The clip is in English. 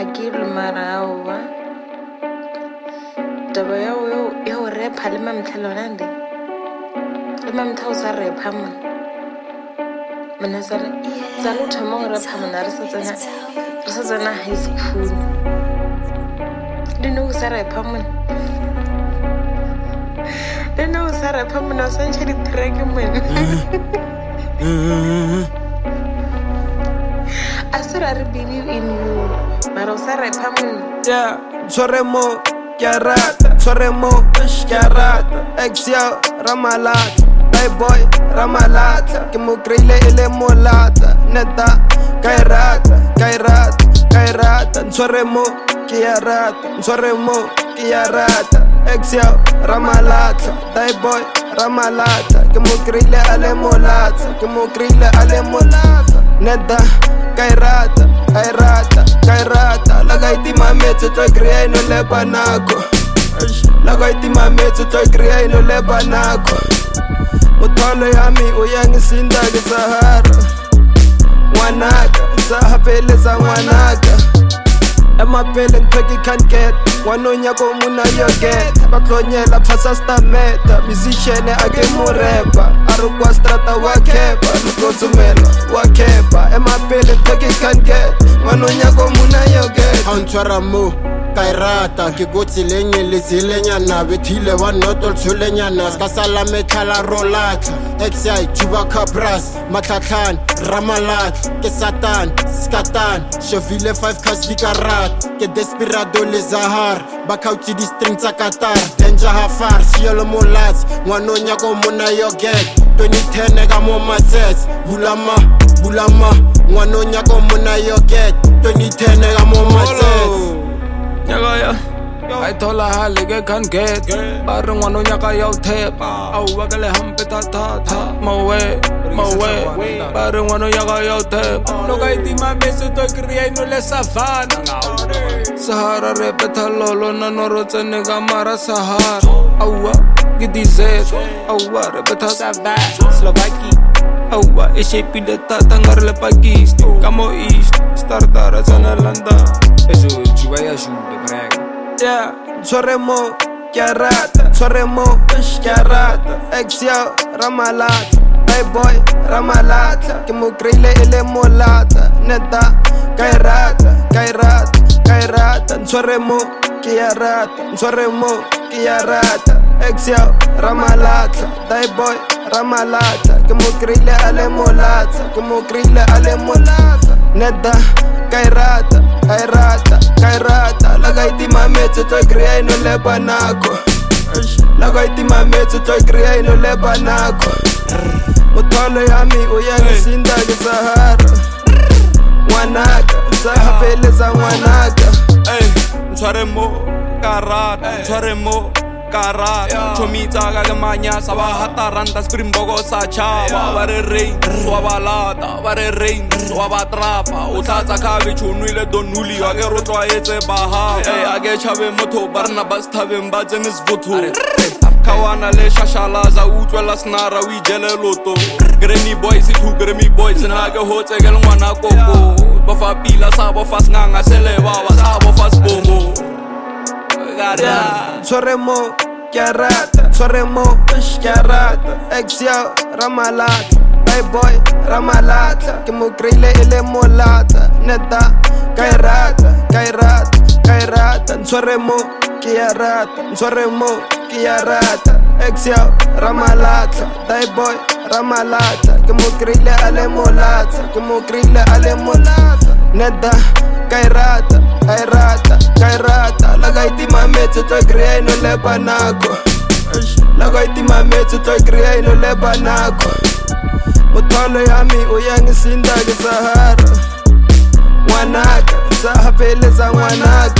ke lumarawa taba ya o repa le mamtlhalonande le mamtha o sa repa mana sa le thoma go repa mana re sa tsena high school dino o sa repa mana dino o sa repa mana o sa ntšha di-track mana I said I believe in you, but I said yeah, Soremo, Chiarata, Soremo, Chiarata, Exio, Ramalata, Hey boy, Ramalata, che mo grille e le molata, Netta, Cairata, Cairata, Cairata, Soremo, Chiarata, Soremo, Chiarata, Exio, Ramalata, Hey boy, Ramalata, che mo grille alle molata, che mo grille alle molata, Netta, Cairata, Cairata, Cairata, la gaiti mametso toi criai no le banako. La gaiti mametso toi criai no le banako. Motolo yami uyangi sinda ke Sahara. Wanaka, sahapele za wanaka. Emapele ntweki can't get. Wanonya ko muna yo get. Baklonyela phasa stameta. Musician ake murepa. Arukwa strata wakepa. Lukotsumela wakepa. Emapele ntweki can't get. Wanonya ko muna yo get. Antwara mo Cairata, ke gotsi lenye le zelenyana bethile wa notol tsholenyana ska sala methala rolata XI Juba Cabras Matatlan Ramalat ke Satan Skatan Cheville 5 cars di karat ke Desperado le Zahar bakauti di strings tsa Qatar Danger Hafar sielo molats ngwanonya ko mona yo get 2010 ka mo matsets bulama ngwanonya ko mona yo get 2010 ka mo matsets Nyaka I told her how they can't get Bareng wano nyaka yaw tep Au wakale hampe ta Mawe Bareng wano nyaka yaw tep Loka itima meso toi kriya ino le savana Sahara repeta lolo na noro tsene ka mara Sahara Awa gidi zet Awa repeta Savana Slovaki Awa e shape le tata ngar le Pakistan Kamo East Startara tsana landa Eso chuba ya shude brega yeah, Soremo, Chiarata, Soremo, Chiarata, Exio, Ramalata, Hey boy, Ramalata, che mo grille e le molata, Netta, Cairata, Cairata, Cairata, Soremo, Chiarata, Soremo, Chiarata, Exio, Ramalata, Hey boy, Ramalata, che mo grille alle molata, che mo grille alle molata, Netta, Cairata, Cairata, Cairata, la gaiti mametso toi criai no le banako. La gaiti mametso toi criai no le banako. Motolo yami uyangi sinda ke Sahara. Wanaka, sahapele za wanaka. Hey, Soremo, Soremo, Karata, Chomita Gagamanya, Sabahata, Ranta, Springbogo, Sacha, Vare Rain, Swabalata, Vare Rain, Swabatrafa, Utata Kavichu, Nule Donuli, Agerotwa, Ete Baha, Agechave Moto, Barnabas Tavim, Bajanis Votu. Kawana le shashalaza utwela snara we jele loto Grammy boys itu Grammy boys naga hote gel mwana koko Bafa pila sabo fas nganga sele wawa sabo fas bomo Soremo, Chiarata, Soremo, Chiarata, Exio, Ramalata, Hey boy, Ramalata, che mo grille e le molata, Netta, Cairata, Cairata, Cairata, Soremo, Chiarata, Soremo, Chiarata, Exio, Ramalata, Hey boy, Ramalata, che mo grille alle molata, che mo grille alle molata, Netta, Cairata, Cairata, Cairata, la gaiti mametso toi criai no le banako. La gaiti mametso toi criai no le banako. Motolo yami uyangi sinda ke Sahara. Wanaka, sahapele za wanaka.